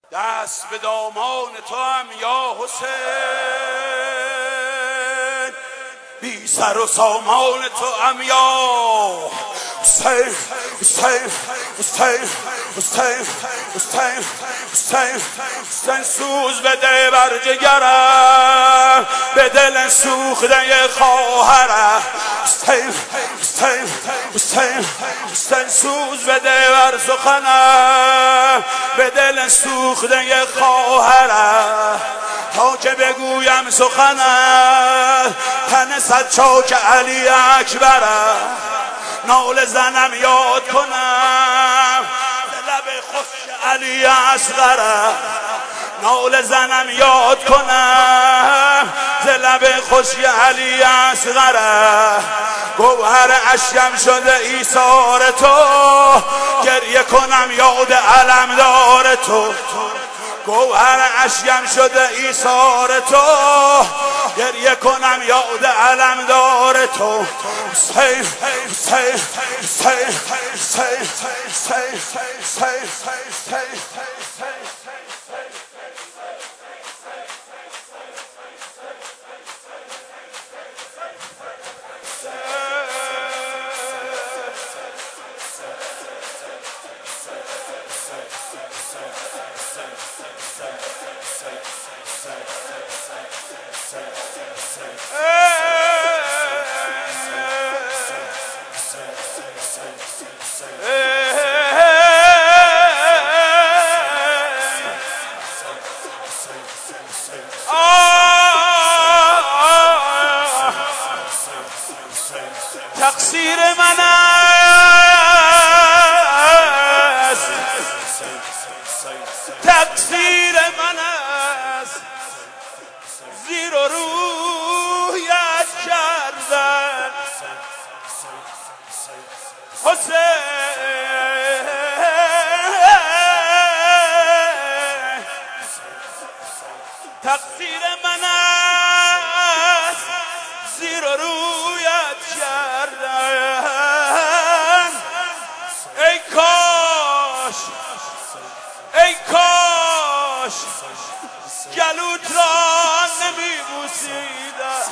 دست به دامان تو هم یا حسین، بی سر و سامان تو هم یا حسین. حسین حسین حسین حسین حسین حسین سوز بده بر جگرم، به دل سوخته خواهرم. حسین حسین حسین حسین سوز بده بر سخنم، به دل سوخته خواهرم. تا که بگویم سخنم تن صد چاک علی اکبرم، ناله زنم یاد کنم لب خوش علی اصغرم، ناله زنم یاد کنم لب خوش علی اصغرم. گوهر اشکم شده ایثار تو، گریه کنم یاد علمدار تو. گوهر اشکم شده ایثار تو، گریه کنم یاد علمدار تو. حسین حسین حسین حسین حسین حسین تقصیر من است، تقصیر من است، زیر و رویت کردن حسین. تقصیر من است، زیر و رویت کردن. ای کاش ای کاش گلوت را نمیبوسیدم.